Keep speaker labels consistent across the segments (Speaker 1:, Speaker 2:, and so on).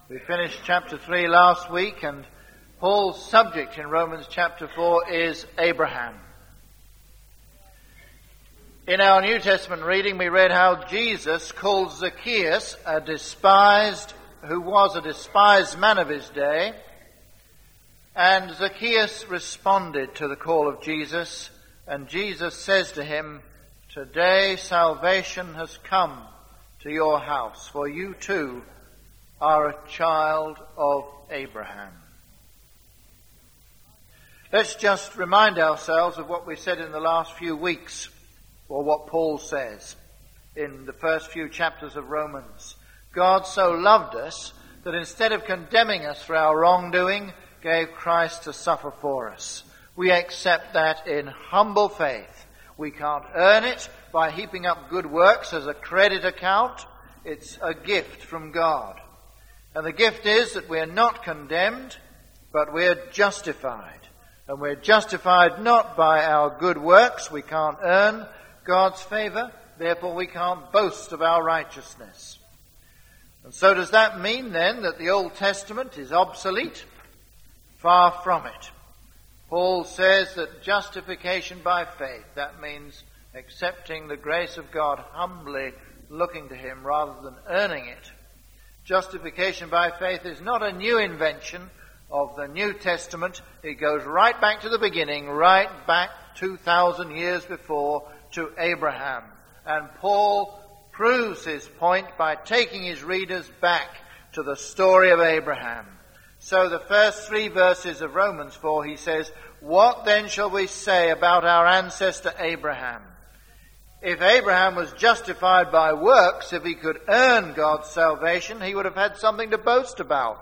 Speaker 1: We finished chapter 3 last week, and Paul's subject in Romans chapter 4 is Abraham. In our New Testament reading, we read how Jesus called Zacchaeus who was a despised man of his day, and Zacchaeus responded to the call of Jesus, and Jesus says to him, "Today salvation has come to your house, for you too are a child of Abraham." Let's just remind ourselves of what we said in the last few weeks, or what Paul says in the first few chapters of Romans. God so loved us that instead of condemning us for our wrongdoing, gave Christ to suffer for us. We accept that in humble faith. We can't earn it by heaping up good works as a credit account. It's a gift from God. And the gift is that we're not condemned, but we're justified. And we're justified not by our good works. We can't earn God's favor. Therefore, we can't boast of our righteousness. And so does that mean then that the Old Testament is obsolete? Far from it. Paul says that justification by faith, that means accepting the grace of God, humbly looking to Him rather than earning it. Justification by faith is not a new invention of the New Testament. It goes right back to the beginning, right back 2,000 years before to Abraham. And Paul proves his point by taking his readers back to the story of Abraham. So the first 3 verses of Romans 4, he says, "What then shall we say about our ancestor Abraham? If Abraham was justified by works, if he could earn God's salvation, he would have had something to boast about."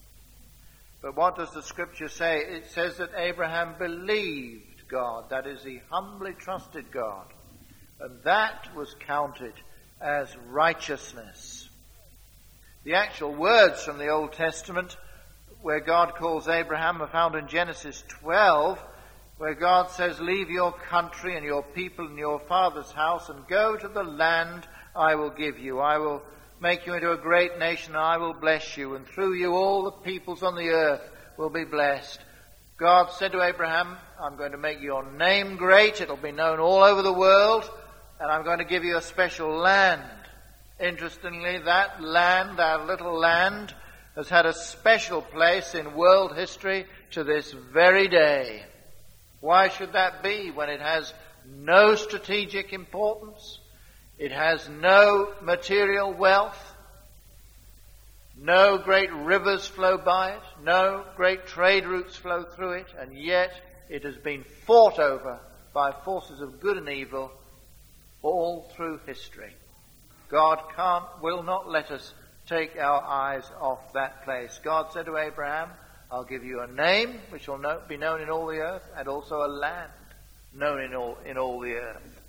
Speaker 1: But what does the Scripture say? It says that Abraham believed God. That is, he humbly trusted God. And that was counted as righteousness. The actual words from the Old Testament where God calls Abraham are found in Genesis 12, where God says, "Leave your country and your people and your father's house and go to the land I will give you. I will make you into a great nation, and I will bless you, and through you all the peoples on the earth will be blessed." God said to Abraham, "I'm going to make your name great. It'll be known all over the world, and I'm going to give you a special land." Interestingly, that land, that little land, has had a special place in world history to this very day. Why should that be when it has no strategic importance? It has no material wealth. No great rivers flow by it. No great trade routes flow through it. And yet it has been fought over by forces of good and evil all through history. God will not let us take our eyes off that place. God said to Abraham, "I'll give you a name which will be known in all the earth, and also a land known in all the earth."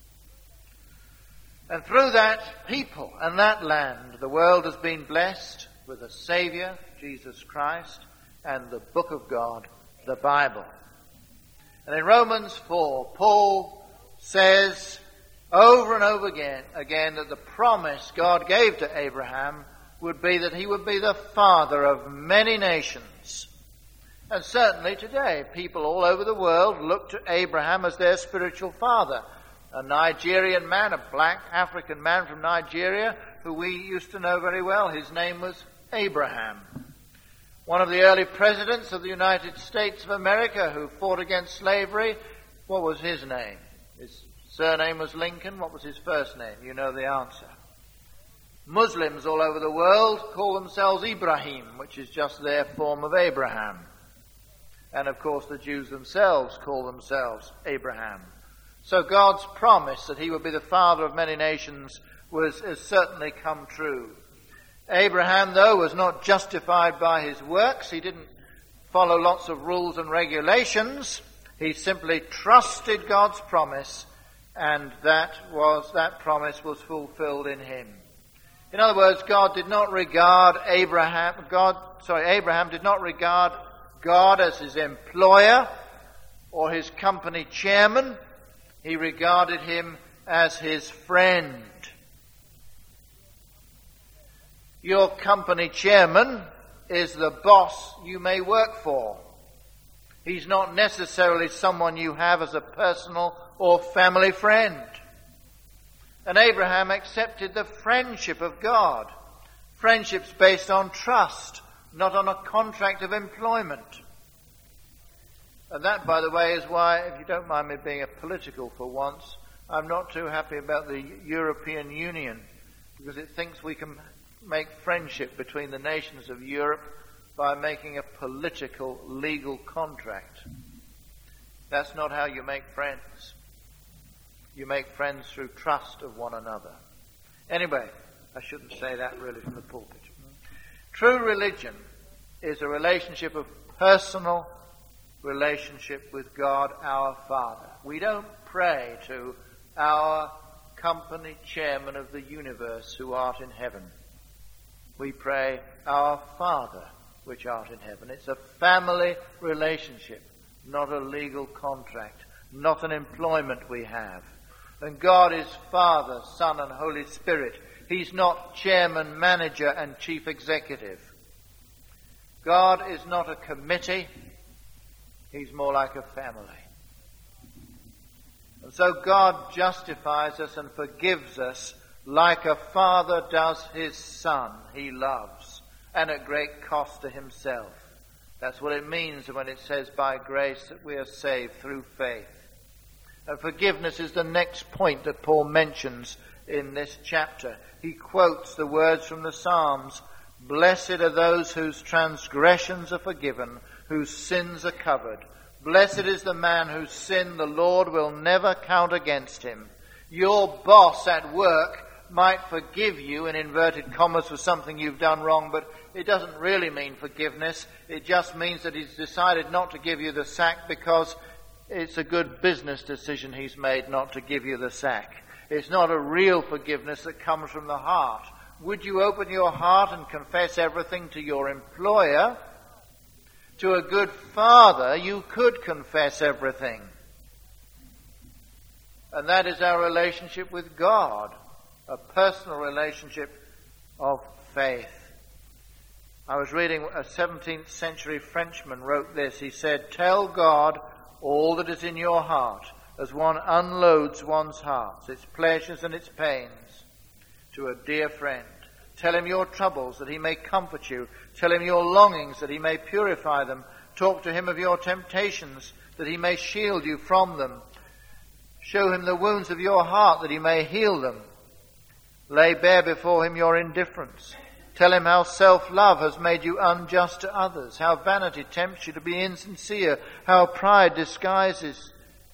Speaker 1: And through that people and that land, the world has been blessed with a Saviour, Jesus Christ, and the book of God, the Bible. And in Romans 4, Paul says over and over again that the promise God gave to Abraham would be that he would be the father of many nations. And certainly today, people all over the world look to Abraham as their spiritual father. A Nigerian man, a black African man from Nigeria, who we used to know very well, his name was Abraham. One of the early presidents of the United States of America who fought against slavery, what was his name? His surname was Lincoln. What was his first name? You know the answer. Muslims all over the world call themselves Ibrahim, which is just their form of Abraham. And of course the Jews themselves call themselves Abraham. So God's promise that he would be the father of many nations has certainly come true. Abraham, though, was not justified by his works. He didn't follow lots of rules and regulations. He simply trusted God's promise, and that promise was fulfilled in him. In other words, Abraham did not regard God as his employer or his company chairman. He regarded him as his friend. Your company chairman is the boss you may work for. He's not necessarily someone you have as a personal or family friend. And Abraham accepted the friendship of God. Friendship's based on trust, not on a contract of employment. And that, by the way, is why, if you don't mind me being political for once, I'm not too happy about the European Union, because it thinks we can make friendship between the nations of Europe by making a political, legal contract. That's not how you make friends. You make friends through trust of one another. Anyway, I shouldn't say that really from the pulpit. True religion is a relationship of personal relationship with God our Father. We don't pray to our company chairman of the universe who art in heaven. We pray, Our Father which art in heaven. It's a family relationship, not a legal contract, not an employment we have. And God is Father, Son, and Holy Spirit. He's not chairman, manager, and chief executive. God is not a committee. He's more like a family. And so God justifies us and forgives us like a father does his son he loves, and at great cost to himself. That's what it means when it says by grace that we are saved through faith. And forgiveness is the next point that Paul mentions in this chapter. He quotes the words from the Psalms, "Blessed are those whose transgressions are forgiven, whose sins are covered. Blessed is the man whose sin the Lord will never count against him." Your boss at work might forgive you, in inverted commas, for something you've done wrong, but it doesn't really mean forgiveness. It just means that he's decided not to give you the sack because it's a good business decision he's made not to give you the sack. It's not a real forgiveness that comes from the heart. Would you open your heart and confess everything to your employer? To a good father, you could confess everything. And that is our relationship with God, a personal relationship of faith. I was reading a 17th century Frenchman wrote this. He said, "Tell God all that is in your heart as one unloads one's heart, its pleasures and its pains, to a dear friend. Tell him your troubles that he may comfort you. Tell him your longings that he may purify them. Talk to him of your temptations that he may shield you from them. Show him the wounds of your heart that he may heal them. Lay bare before him your indifference. Tell him how self-love has made you unjust to others, how vanity tempts you to be insincere, how pride disguises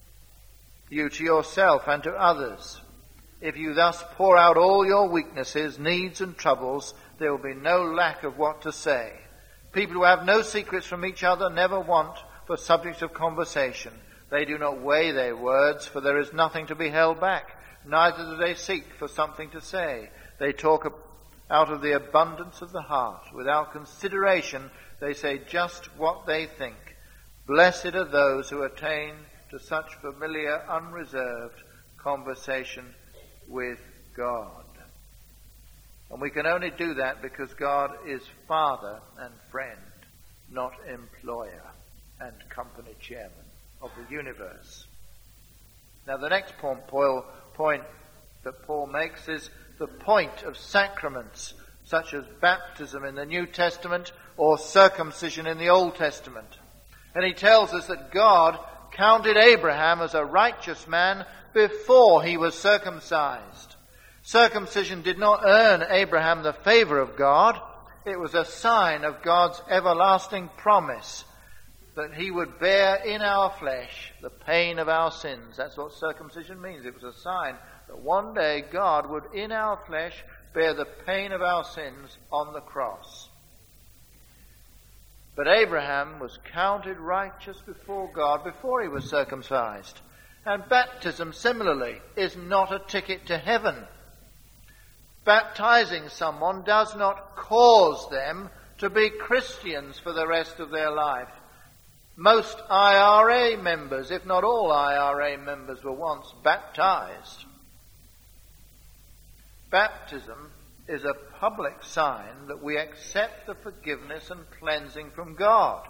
Speaker 1: you to yourself and to others. If you thus pour out all your weaknesses, needs and troubles, there will be no lack of what to say. People who have no secrets from each other never want for subjects of conversation. They do not weigh their words, for there is nothing to be held back. Neither do they seek for something to say. They talk out of the abundance of the heart. Without consideration, they say just what they think. Blessed are those who attain to such familiar, unreserved conversation with God." And we can only do that because God is Father and friend, not employer and company chairman of the universe. Now the next point that Paul makes is the point of sacraments, such as baptism in the New Testament or circumcision in the Old Testament. And he tells us that God counted Abraham as a righteous man before he was circumcised. Circumcision did not earn Abraham the favor of God. It was a sign of God's everlasting promise that he would bear in our flesh the pain of our sins. That's what circumcision means. It was a sign that one day God would in our flesh bear the pain of our sins on the cross. But Abraham was counted righteous before God before he was circumcised. And baptism, similarly, is not a ticket to heaven. Baptizing someone does not cause them to be Christians for the rest of their life. Most IRA members, if not all IRA members, were once baptized. Baptism is a public sign that we accept the forgiveness and cleansing from God.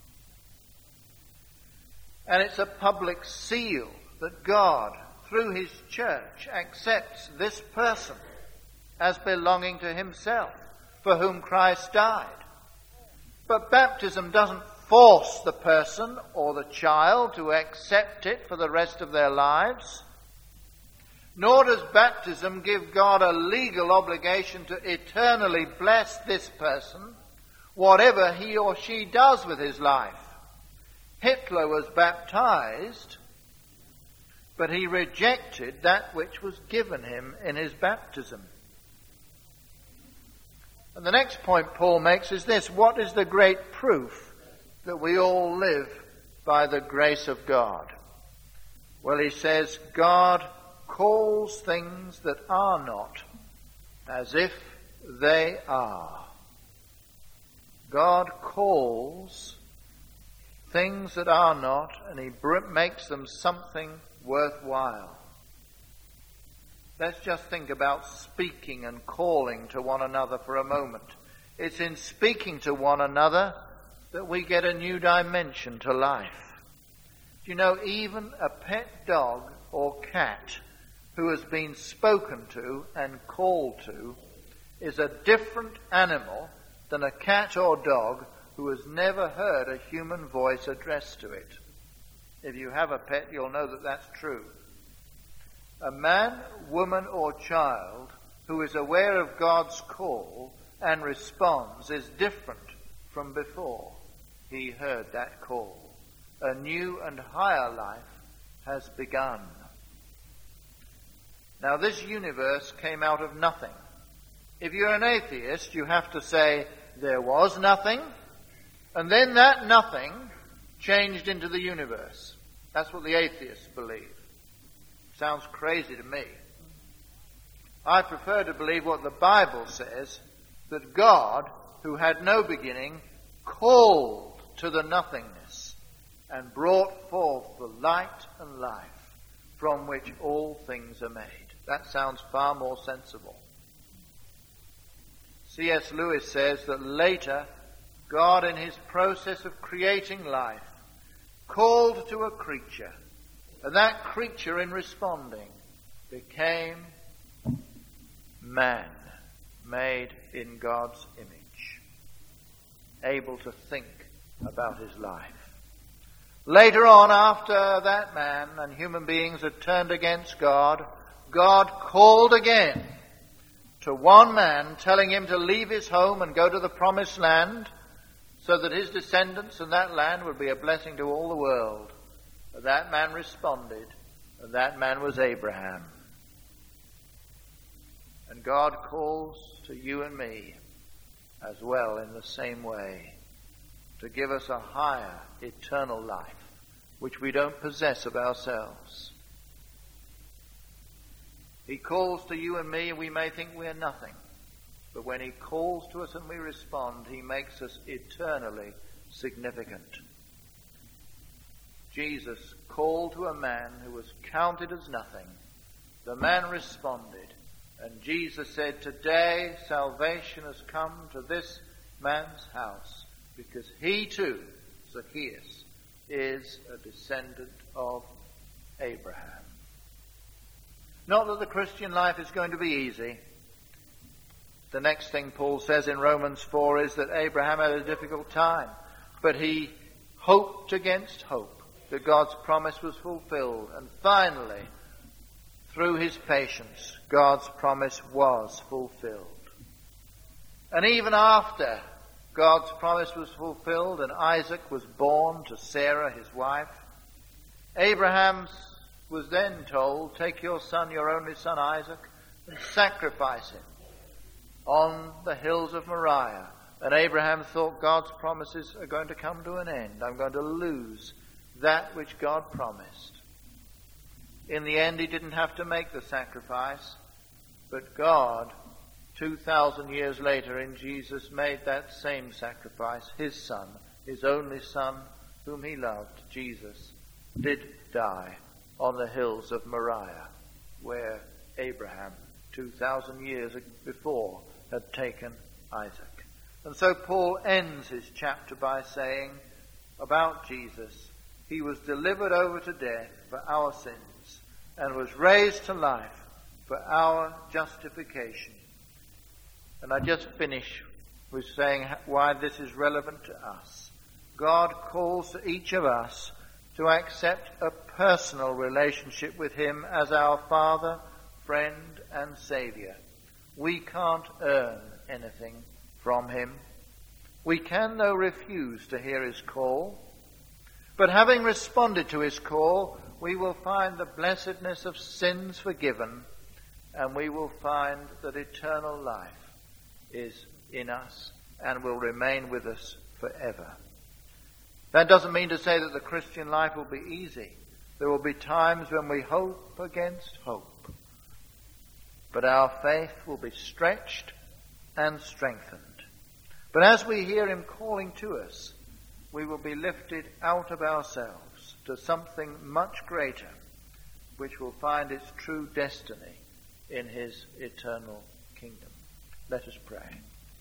Speaker 1: And it's a public seal that God, through his church, accepts this person as belonging to himself, for whom Christ died. But baptism doesn't force the person or the child to accept it for the rest of their lives. Nor does baptism give God a legal obligation to eternally bless this person, whatever he or she does with his life. Hitler was baptized, but he rejected that which was given him in his baptism. And the next point Paul makes is this: what is the great proof that we all live by the grace of God? Well, he says, God calls things that are not as if they are. God calls things that are not, and he makes them something worthwhile. Let's just think about speaking and calling to one another for a moment. It's in speaking to one another that we get a new dimension to life. Do you know, even a pet dog or cat who has been spoken to and called to is a different animal than a cat or dog who has never heard a human voice addressed to it. If you have a pet, you'll know that that's true. A man, woman, or child who is aware of God's call and responds is different from before he heard that call. A new and higher life has begun. Now, this universe came out of nothing. If you're an atheist, you have to say, there was nothing, and then that nothing changed into the universe. That's what the atheists believe. Sounds crazy to me. I prefer to believe what the Bible says, that God, who had no beginning, called to the nothingness and brought forth the light and life from which all things are made. That sounds far more sensible. C.S. Lewis says that later, God, in his process of creating life, called to a creature, and that creature, in responding, became man, made in God's image, able to think about his life. Later on, after that man and human beings had turned against God, God called again to one man, telling him to leave his home and go to the promised land, so that his descendants and that land would be a blessing to all the world. But that man responded, and that man was Abraham. And God calls to you and me as well in the same way, to give us a higher eternal life, which we don't possess of ourselves. He calls to you and me, and we may think we are nothing. But when he calls to us and we respond, he makes us eternally significant. Jesus called to a man who was counted as nothing. The man responded, and Jesus said, today salvation has come to this man's house, because he too, Zacchaeus, is a descendant of Abraham. Not that the Christian life is going to be easy. The next thing Paul says in Romans 4 is that Abraham had a difficult time, but he hoped against hope that God's promise was fulfilled. And finally, through his patience, God's promise was fulfilled. And even after God's promise was fulfilled and Isaac was born to Sarah, his wife, Abraham was then told, take your son, your only son Isaac, and sacrifice him on the hills of Moriah. And Abraham thought, God's promises are going to come to an end. I'm going to lose that which God promised. In the end, he didn't have to make the sacrifice, but God, 2,000 years later in Jesus, made that same sacrifice. His son, his only son, whom he loved, Jesus, did die on the hills of Moriah, where Abraham 2,000 years before had taken Isaac. And so Paul ends his chapter by saying about Jesus, he was delivered over to death for our sins and was raised to life for our justification. And I just finish with saying why this is relevant to us. God calls to each of us to accept a personal relationship with him as our Father, friend, and Saviour. We can't earn anything from him. We can, though, refuse to hear his call. But having responded to his call, we will find the blessedness of sins forgiven, and we will find that eternal life is in us and will remain with us forever. That doesn't mean to say that the Christian life will be easy. There will be times when we hope against hope. But our faith will be stretched and strengthened. But as we hear him calling to us, we will be lifted out of ourselves to something much greater, which will find its true destiny in his eternal kingdom. Let us pray.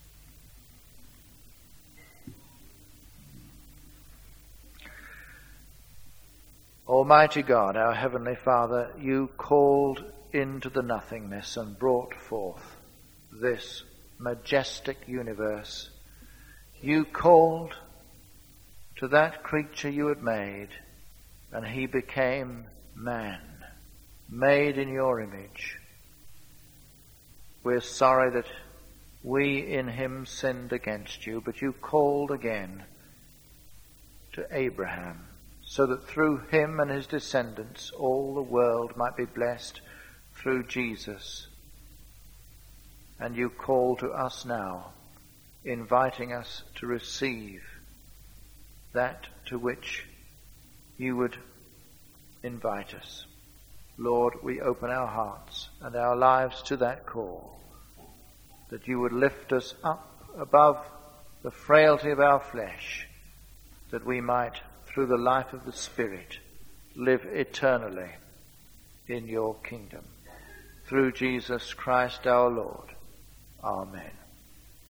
Speaker 1: Almighty God, our Heavenly Father, you called into the nothingness and brought forth this majestic universe. You called to that creature you had made, and he became man, made in your image. We're sorry that we in him sinned against you, but you called again to Abraham, so that through him and his descendants all the world might be blessed through Jesus. And you call to us now, inviting us to receive that to which you would invite us. Lord, we open our hearts and our lives to that call, that you would lift us up above the frailty of our flesh, that we might, through the life of the Spirit, live eternally in your kingdom. Through Jesus Christ our Lord. Amen.